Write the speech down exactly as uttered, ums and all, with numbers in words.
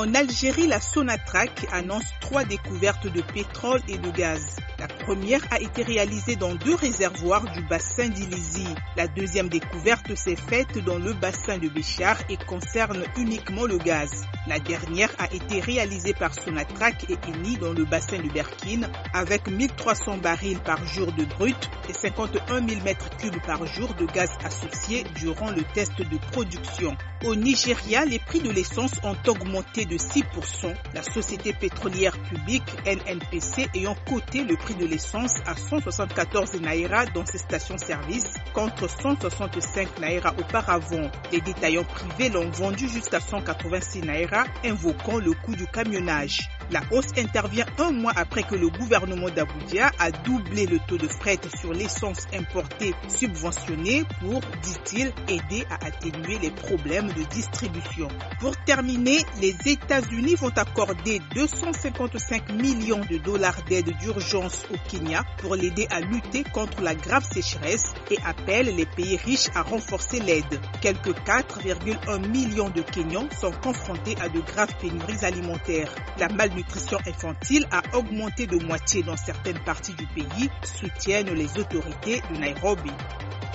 En Algérie, la Sonatrach annonce trois découvertes de pétrole et de gaz. La première a été réalisée dans deux réservoirs du bassin d'Ilizi. La deuxième découverte s'est faite dans le bassin de Béchar et concerne uniquement le gaz. La dernière a été réalisée par Sonatrach et Eni dans le bassin de Berkine avec mille trois cents barils par jour de brut et cinquante et un mille mètres cubes par jour de gaz associé durant le test de production. Au Nigeria, les prix de l'essence ont augmenté de six pour cent. La société pétrolière publique N N P C ayant coté le prix de l'essence à cent soixante-quatorze naira dans ses stations-service contre cent soixante-cinq naira auparavant. Les détaillants privés l'ont vendu jusqu'à cent quatre-vingt-six naira, invoquant le coût du camionnage. La hausse intervient un mois après que le gouvernement d'Abuja a doublé le taux de fret sur l'essence importée subventionnée pour, dit-il, aider à atténuer les problèmes de distribution. Pour terminer, les États-Unis vont accorder deux cent cinquante-cinq millions de dollars d'aide d'urgence au Kenya pour l'aider à lutter contre la grave sécheresse et appellent les pays riches à renforcer l'aide. Quelques quatre virgule un millions de Kenyans sont confrontés à de graves pénuries alimentaires. La malnutrition infantile a augmenté de moitié dans certaines parties du pays, soutiennent les autorités de Nairobi.